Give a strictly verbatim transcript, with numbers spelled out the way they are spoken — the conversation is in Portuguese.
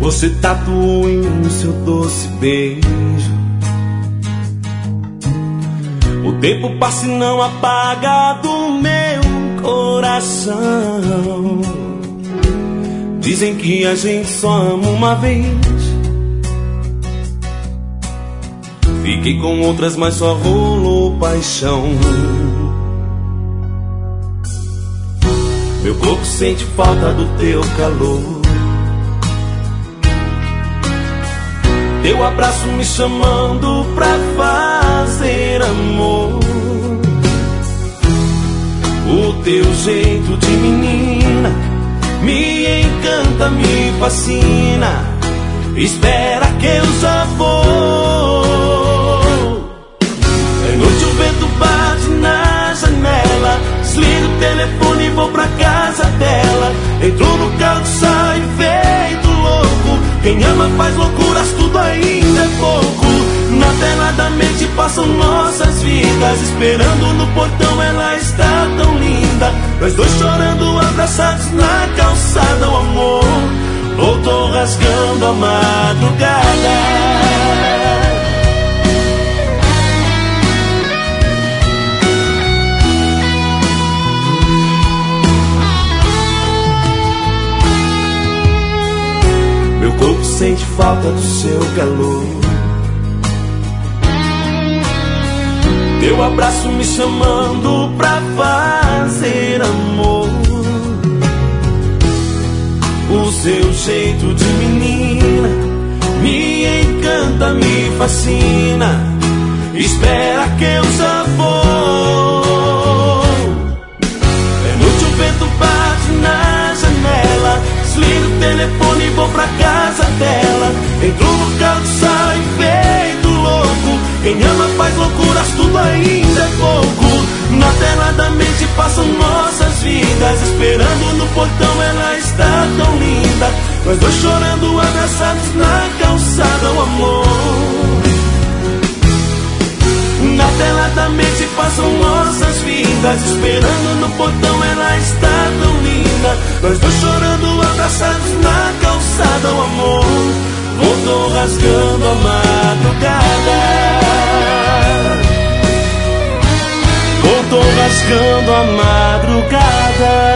você tatuou em mim seu doce beijo. O tempo passa e não apaga do meu coração. Dizem que a gente só ama uma vez. Fiquei com outras, mas só rolou paixão. Meu corpo sente falta do teu calor. Teu abraço me chamando pra fazer amor. O teu jeito de menina me encanta, me fascina. Espera que eu já vou. É noite, o vento bate na janela. Desligo o telefone e vou pra casa dela. Entro no carro, sai feito louco. Quem ama faz loucuras, tudo ainda é pouco. Na tela da mente passam nossas vidas. Esperando no portão, ela está tão linda. Nós dois chorando, abraçados na calçada. O amor voltou rasgando a madrugada. Meu corpo sente falta do seu calor. Teu abraço me chamando pra fazer amor. O seu jeito de menina me encanta, me fascina. Espera que eu já vou. É noite, o vento bate na janela. Desligo o telefone e vou pra casa dela. Entro no carro, sai feito louco. Quem ama faz loucuras, tudo ainda é pouco. Na tela da mente passam nossas vidas. Esperando no portão, ela está tão linda. Nós dois chorando, abraçados na calçada. O amor na tela da mente passam nossas vidas. Esperando no portão, ela está tão linda. Nós dois chorando, abraçados na calçada. O amor voltou rasgando a madrugada. Voltou rasgando a madrugada.